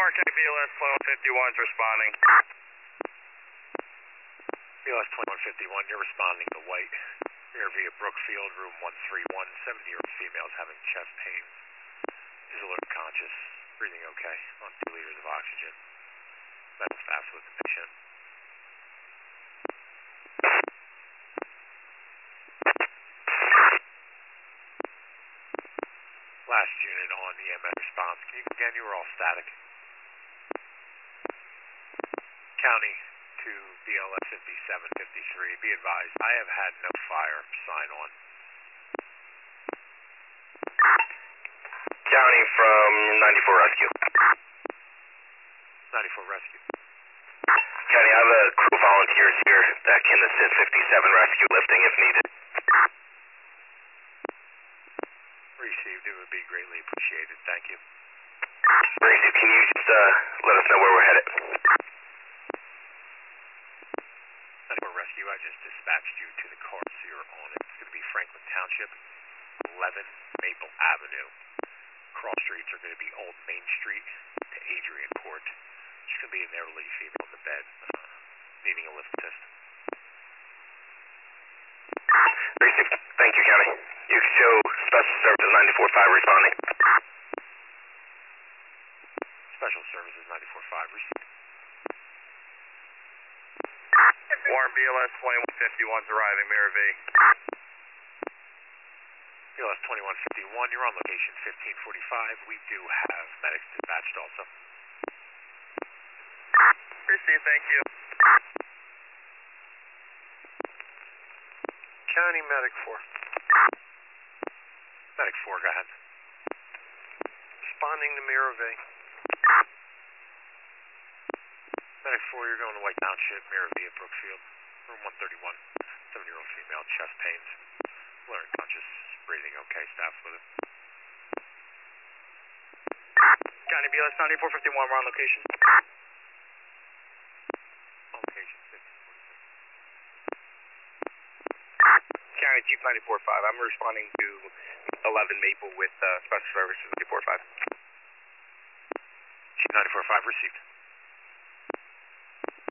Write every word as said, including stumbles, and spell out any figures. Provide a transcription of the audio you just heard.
County B L S twenty-one fifty-one is responding. B L S twenty-one fifty-one, you're responding to White. Rear via Brookfield, room one three one, seventy-year-old female is having chest pain. Is alert conscious, breathing okay, on two liters of oxygen. Medical staff with the patient. Last unit on E M S response. Can you again, you were all static. County to B L S fifty-seven fifty-three. Be advised, I have had no fire sign on. County from ninety-four Rescue. ninety-four Rescue. County, I have a crew volunteers here that can assist fifty-seven Rescue lifting if needed. Received, it would be greatly appreciated. Thank you. Received, can you just uh, let us know where we're headed? ninety-four Rescue, I just dispatched you to the car, so you're on it. It's going to be Franklin Township, eleven Maple Avenue. Cross streets are going to be Old Main Street to Adrian Court. She's going to be an elderly female in the bed, uh, needing a lift assist. Received, thank you, County. You can show Special Services ninety-four five responding. Special Services ninety-four five received. Warren B L S twenty-one fifty-one is arriving, Mirror V. B L S twenty-one fifty-one, you're on location fifteen forty-five. We do have medics dispatched also. Received, thank you. County Medic four. Medic four, go ahead. Responding to Mirror V. Medic four, you're going to White Township, Mirror V at Brookfield. Room one thirty-one, seven-year-old female, chest pains. Alert conscious, breathing okay, staff with it. County B L S ninety-four fifty-one, we're on location. On location fifteen forty-six. County Chief ninety-four five, I'm responding to eleven Maple with uh, Special Services ninety-four five. Chief ninety-four five received.